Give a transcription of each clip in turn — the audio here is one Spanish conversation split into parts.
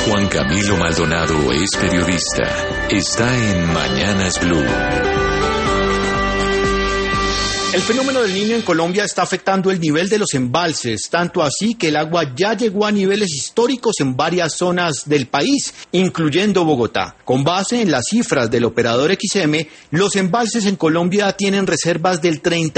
Juan Camilo Maldonado es periodista. Está en Mañanas Blue. El fenómeno del Niño en Colombia está afectando el nivel de los embalses, tanto así que el agua ya llegó a niveles históricos en varias zonas del país, incluyendo Bogotá. Con base en las cifras del operador XM, los embalses en Colombia tienen reservas del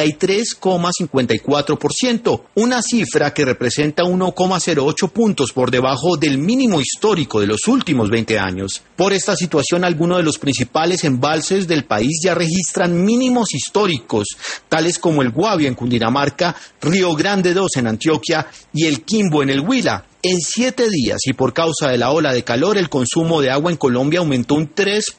33,54%, una cifra que representa 1,08 puntos por debajo del mínimo histórico de los últimos 20 años. Por esta situación, algunos de los principales embalses del país ya registran mínimos históricos, tales como el Guavia en Cundinamarca, Río Grande II en Antioquia y el Quimbo en el Huila. En 7 días y por causa de la ola de calor, el consumo de agua en Colombia aumentó un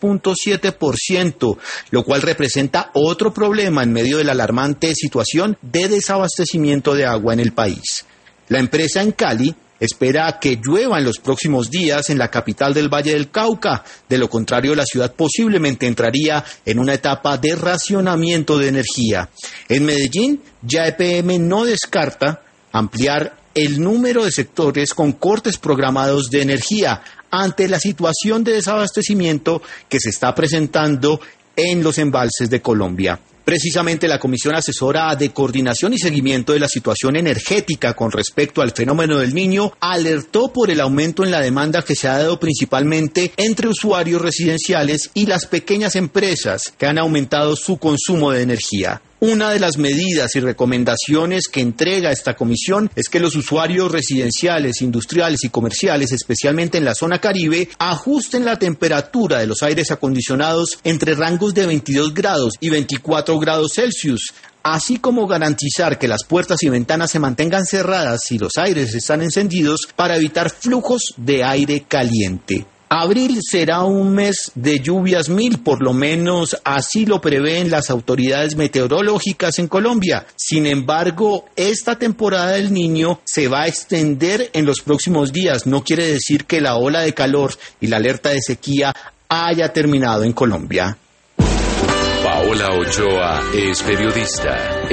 3,7%, lo cual representa otro problema en medio de la alarmante situación de desabastecimiento de agua en el país. La empresa en Cali espera que llueva en los próximos días en la capital del Valle del Cauca. De lo contrario, la ciudad posiblemente entraría en una etapa de racionamiento de energía. En Medellín, ya EPM no descarta ampliar el número de sectores con cortes programados de energía ante la situación de desabastecimiento que se está presentando en los embalses de Colombia. Precisamente la Comisión Asesora de Coordinación y Seguimiento de la Situación Energética con respecto al fenómeno del Niño alertó por el aumento en la demanda que se ha dado principalmente entre usuarios residenciales y las pequeñas empresas que han aumentado su consumo de energía. Una de las medidas y recomendaciones que entrega esta comisión es que los usuarios residenciales, industriales y comerciales, especialmente en la zona Caribe, ajusten la temperatura de los aires acondicionados entre rangos de 22 grados y 24 grados Celsius, así como garantizar que las puertas y ventanas se mantengan cerradas si los aires están encendidos para evitar flujos de aire caliente. Abril será un mes de lluvias 1000, por lo menos así lo prevén las autoridades meteorológicas en Colombia. Sin embargo, esta temporada del Niño se va a extender en los próximos días. No quiere decir que la ola de calor y la alerta de sequía haya terminado en Colombia. Paola Ochoa es periodista.